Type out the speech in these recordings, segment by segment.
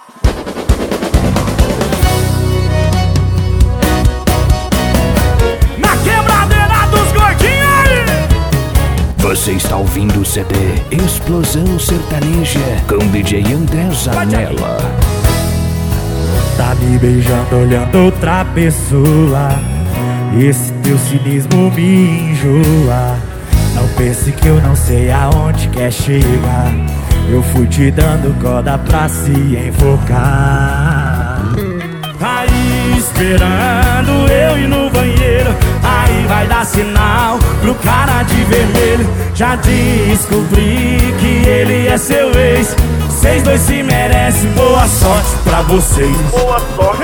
Na quebradeira dos gordinhos. Você está ouvindo o CD Explosão Sertaneja com DJ André Zanella. Tá me beijando olhando outra pessoa. Esse teu cinismo me enjoa. Não pense que eu não sei aonde quer chegar. Eu fui te dando corda pra se enfocar. Aí esperando eu ir no banheiro. Aí vai dar sinal pro cara de vermelho. Já descobri que ele é seu ex. Vocês dois se merecem, boa sorte pra vocês. Boa sorte.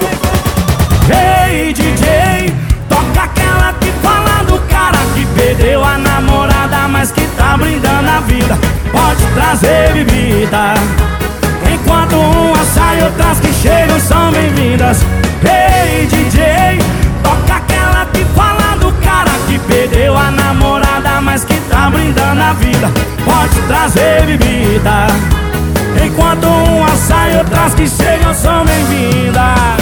Ei, DJ, toca aquela que fala do cara que perdeu a namorada, mas que tá brindando a vida. Pode trazer bebida, enquanto umas saem, outras que chegam são bem-vindas. Ei, DJ, toca aquela que fala do cara que perdeu a namorada, mas que tá brindando a vida. Pode trazer bebida, enquanto umas saem, outras que chegam são bem-vindas.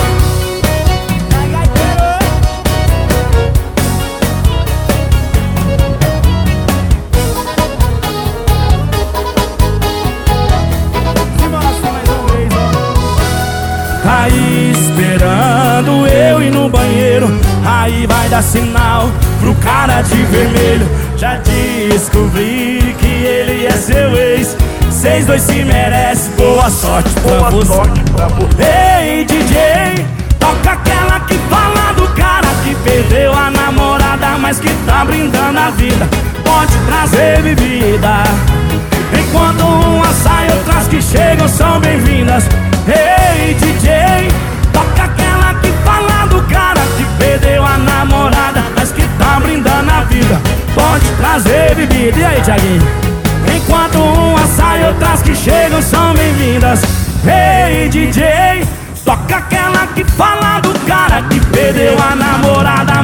Aí esperando eu ir no banheiro. Aí vai dar sinal pro cara de vermelho. Já descobri que ele é seu ex. Vocês dois se merecem, boa sorte pra você. Ei, DJ, toca aquela que fala do cara que perdeu a namorada, mas que tá brindando a vida. Pode trazer bebida, enquanto umas saem, outras que chegam são bem-vindas. Ei, DJ, toca aquela que fala do cara que perdeu a namorada, mas que tá brindando a vida. Pode trazer bebida. E aí, Thiaguinho? Enquanto umas saem, outras que chegam são bem-vindas. Ei, DJ, toca aquela que fala do cara que perdeu a namorada,